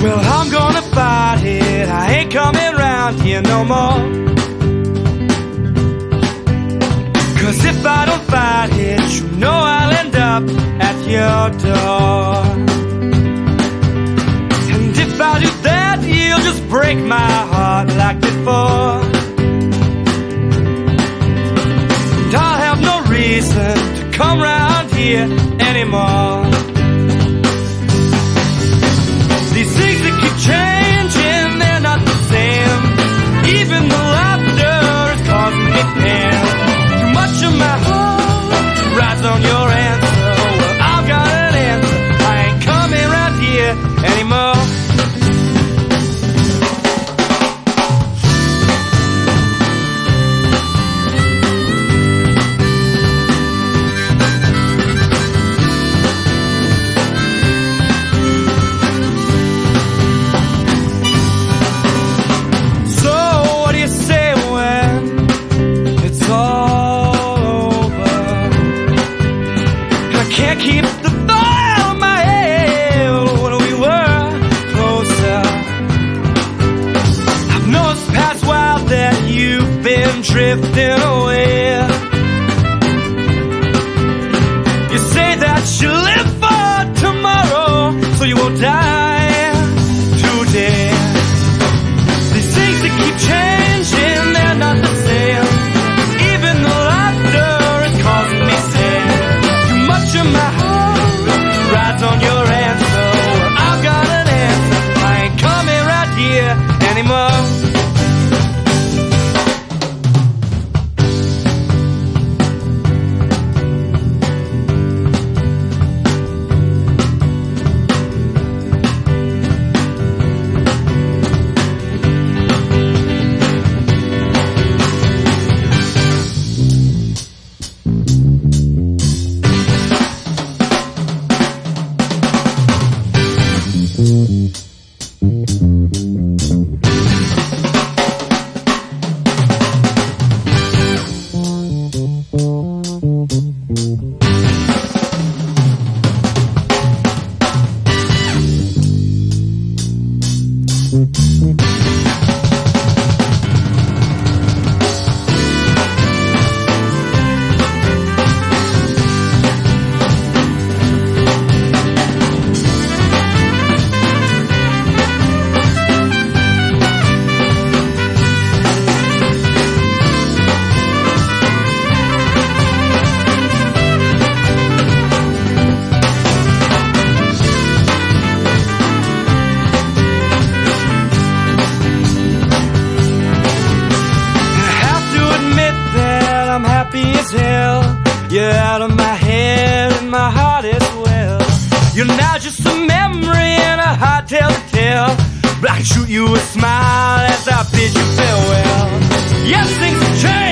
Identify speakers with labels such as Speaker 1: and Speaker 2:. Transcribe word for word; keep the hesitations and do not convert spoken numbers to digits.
Speaker 1: Well, I'm gonna fight it, I ain't coming round here no more. Cause if I don't fight it, you know I'll end up at your door. And if I do that, you'll just break my heart like before. And I'll have no reason to come round here anymore. These things that keep changing, they're not the same. Even the laughter is causing me pain. Too much of my heart rides on your answer. Well, I've got an answer, I ain't coming round here anymore. Can't keep the thought on my head when we were closer. I've noticed past while that you've been drifting away. You say that you live for tomorrow, so you won't die today. These things that keep changing, they're not the same. Even the laughter is causing me sad. My heart rides on your answer. I've got an answer, I ain't coming right here anymore. As hell. You're out of my head and my heart as well. You're now just a memory and a hard tale to tell, but I can shoot you a smile as I bid you farewell. Yes, things have changed.